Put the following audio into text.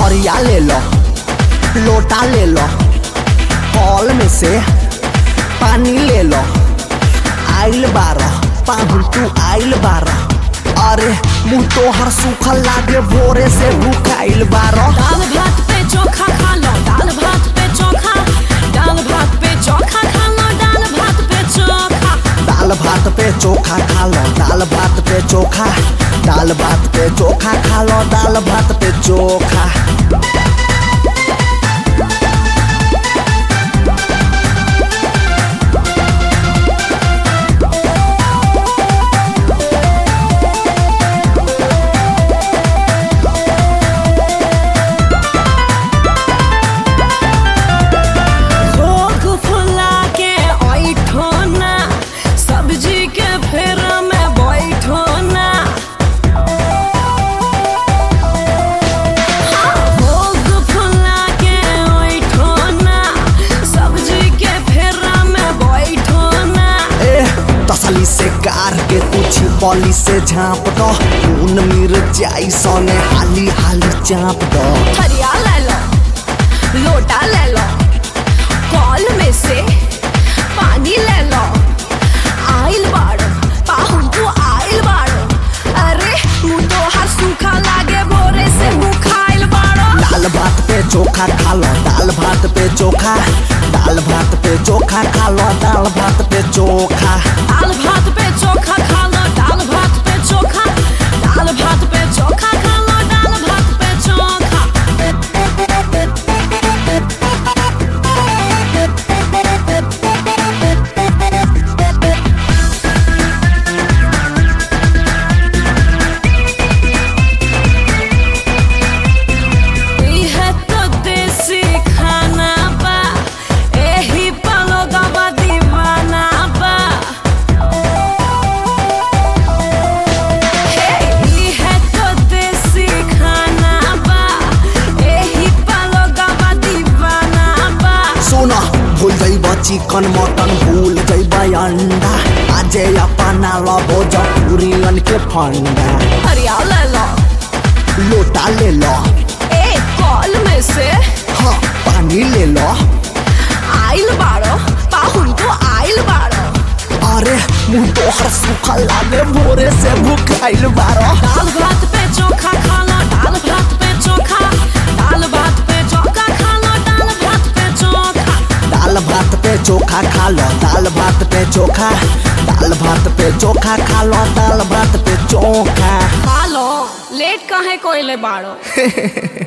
थरिया ले लो, लोटा ले लो, कॉल में से पानी ले लो। आइल बारा पाहुन तू आइल बारा, अरे मुँह तो हर सूखल लागे भोरे से भूखाइल बारा। दाल भात पे चोखा खा लो, दाल भात पे चोखा, दाल भात पे चोखा खा लो, दाल भात पे चोखा। दाल भात पे चोखा खा लो, दाल भात पे चोखा, दाल भात पे चोखा खा लो, दाल भात पे चोखा। तसली से कार के तुझी पॉली से झाँप दो, खून मिर्चाई सोने हाली हाली चाँप दो। थरिया ले लो, लोटा ले लो, कॉल में से पानी ले लो। आइल बाड़ो पाहुन तू आइल बाड़ो, अरे मुँह तो हर सूखा लागे भोरे से भूखाइल बाड़ो। दाल भात पे चोखा खा लो, दाल भात पे चोखा, दाल भात पे चोखा खा लो, दाल भात पे चोखा। दाल भात पे चोखा खा लो, दाल भात पे चोखा, दाल भात पे चोखा खा लो, दाल भात पे चोखा। भूल जाइबा चिकन मटन, भूल जाइबा अंडा, आजे अपना लो भोजपुरियन के फंडा। थरिया ले लो, लोटा ले लो, एक कॉल में से हाँ पानी ले लो। आइल बाड़ो पाहुन तो आइल बाड़ो, अरे मुँह तो हर सूखा लागे भोरे से भूखाइल बारो। दाल भात पे चोखा खा लो, दाल भात पे चोखा, दाल भात पे चोखा खा लो, दाल भात पे चोखा। दाल भात पे चोखा खा लो, दाल भात पे चोखा, दाल भात पे चोखा खा लो, दाल भात पे चोखा। खा लो, लेट काहे कोइले बाड़ो।